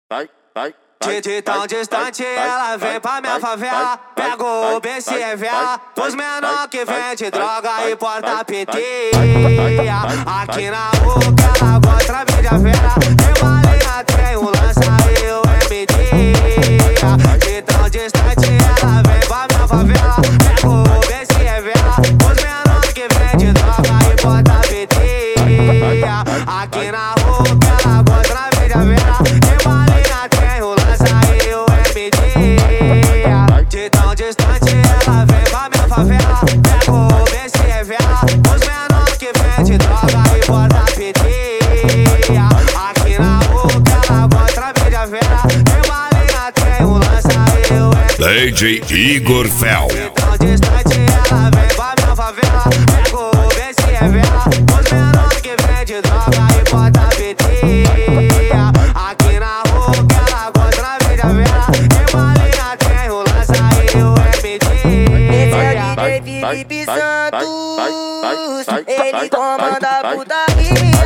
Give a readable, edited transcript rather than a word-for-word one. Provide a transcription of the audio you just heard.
De tão distante ela vem pra minha favela. Pega o BC e vela. Os menor que vende droga e porta PT. Aqui na rua que ela gosta mídia vera. Tem balinha, tem lança e o MD. De tão distante ela vem pra minha favela. Pega o BC e vela. Os menor que vende droga e porta PT. Aqui na rua que ela gosta mídia vera. Tem balinha, tem lança e o MD. De tão distante ela vem pra minha favela. Pega o BC e vela. Os menor que vende droga e porta PT. Aqui na rua que ela gosta mídia vera. Tem balinha, tem lança e o MD. DJ Igor Fel. De tão distante ela vem pra minha favela. Pega o BC e vela. Os menor que vende droga e porta PT. Aqui na rua que ela gosta mídia vera. Tem balinha, tem lança e o MD. Esse é o DJ Felipe Santos, ele comanda a putaria.